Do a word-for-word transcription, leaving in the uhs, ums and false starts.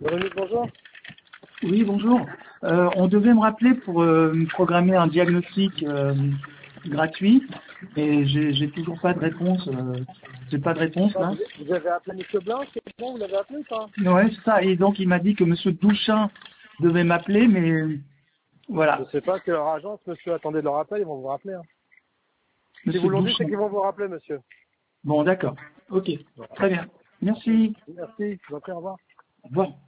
Véronique, bonjour. Oui, bonjour. Euh, on devait me rappeler pour euh, me programmer un diagnostic euh, gratuit et j'ai j'ai toujours pas de réponse. Euh, j'ai pas de réponse Ah, là. vous, vous avez appelé Monsieur Blanc, c'est bon, vous l'avez appelé ou pas? Ouais, c'est ça. Et donc il m'a dit que Monsieur Douchin devait m'appeler, mais Je voilà. sais pas, c'est leur agence, monsieur. Attendez de leur appel, ils vont vous rappeler. Hein. Si Monsieur vous l'ont dit, c'est Douchin. qu'ils vont vous rappeler, monsieur. Bon, d'accord. Ok. Voilà. Très bien. Merci. Merci, je vous en prie, au revoir. Au revoir.